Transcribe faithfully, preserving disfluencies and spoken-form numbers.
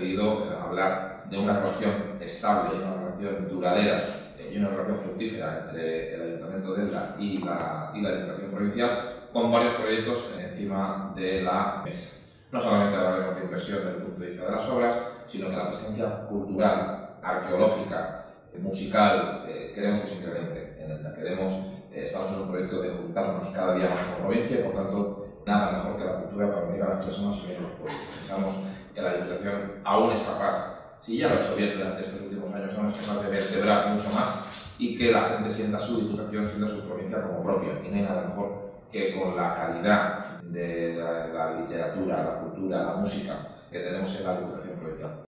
decidido hablar de una relación estable, una relación duradera y una relación fructífera entre el Ayuntamiento de Elda y la, y la Diputación Provincial, con varios proyectos encima de la mesa. No solamente hablaremos de inversión desde el punto de vista de las obras, sino que la presencia cultural, arqueológica, musical, eh, queremos que se incremente en Elda. Queremos, eh, estamos en un proyecto de juntarnos cada día más como provincia y, por tanto, nada mejor que la cultura para unir a las personas y unir a los pueblos. Pensamos que la Diputación aún es capaz, si ya lo ha hecho bien durante estos últimos años, aún es capaz de vertebrar mucho más y que la gente sienta su Diputación, sienta su provincia como propia. Y no hay nada mejor que con la calidad de la, la literatura, la cultura, la música que tenemos en la Diputación Provincial.